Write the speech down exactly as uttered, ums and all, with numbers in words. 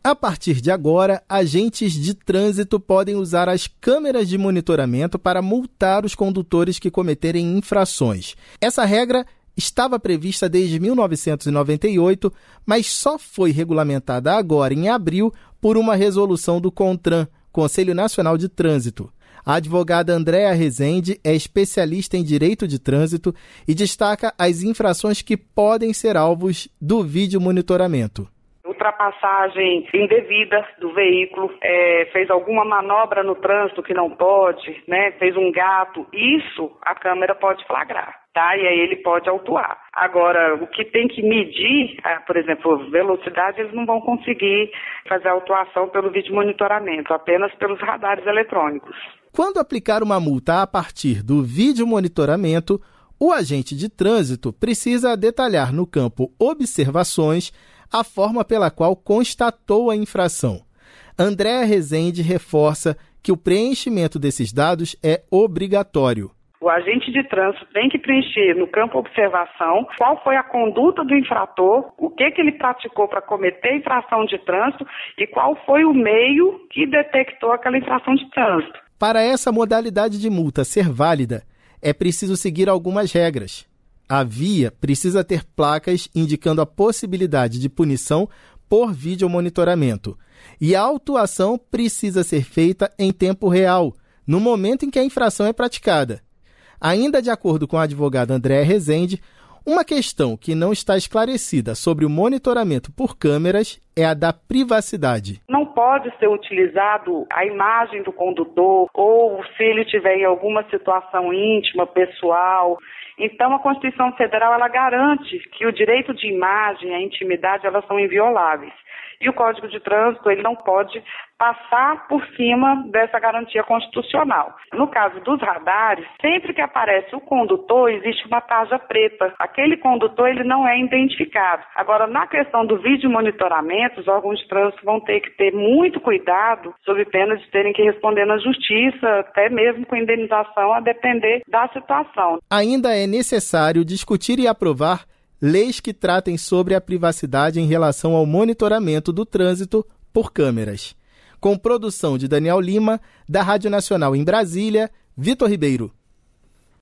A partir de agora, agentes de trânsito podem usar as câmeras de monitoramento para multar os condutores que cometerem infrações. Essa regra estava prevista desde mil novecentos e noventa e oito, mas só foi regulamentada agora, em abril, por uma resolução do CONTRAN, Conselho Nacional de Trânsito. A advogada Andréa Rezende é especialista em direito de trânsito e destaca as infrações que podem ser alvos do vídeo monitoramento. Ultrapassagem indevida do veículo, é, fez alguma manobra no trânsito que não pode, né, fez um gato, isso a câmera pode flagrar, tá? E aí ele pode autuar. Agora, o que tem que medir, por exemplo, velocidade, eles não vão conseguir fazer a autuação pelo vídeo monitoramento, apenas pelos radares eletrônicos. Quando aplicar uma multa a partir do vídeo monitoramento, o agente de trânsito precisa detalhar no campo observações a forma pela qual constatou a infração. Andréa Rezende reforça que o preenchimento desses dados é obrigatório. O agente de trânsito tem que preencher no campo observação qual foi a conduta do infrator, o que, que ele praticou para cometer a infração de trânsito e qual foi o meio que detectou aquela infração de trânsito. Para essa modalidade de multa ser válida, é preciso seguir algumas regras. A via precisa ter placas indicando a possibilidade de punição por videomonitoramento. E a autuação precisa ser feita em tempo real, no momento em que a infração é praticada. Ainda de acordo com a advogada Andréa Rezende, uma questão que não está esclarecida sobre o monitoramento por câmeras é a da privacidade. Não pode ser utilizado a imagem do condutor ou se ele estiver em alguma situação íntima, pessoal. Então, a Constituição Federal ela garante que o direito de imagem e a intimidade elas são invioláveis. E o Código de Trânsito ele não pode passar por cima dessa garantia constitucional. No caso dos radares, sempre que aparece o condutor, existe uma tarja preta. Aquele condutor ele não é identificado. Agora, na questão do vídeo monitoramento, os órgãos de trânsito vão ter que ter muito cuidado, sob pena de terem que responder na justiça, até mesmo com indenização, a depender da situação. Ainda é necessário discutir e aprovar leis que tratem sobre a privacidade em relação ao monitoramento do trânsito por câmeras. Com produção de Daniel Lima, da Rádio Nacional em Brasília, Vitor Ribeiro.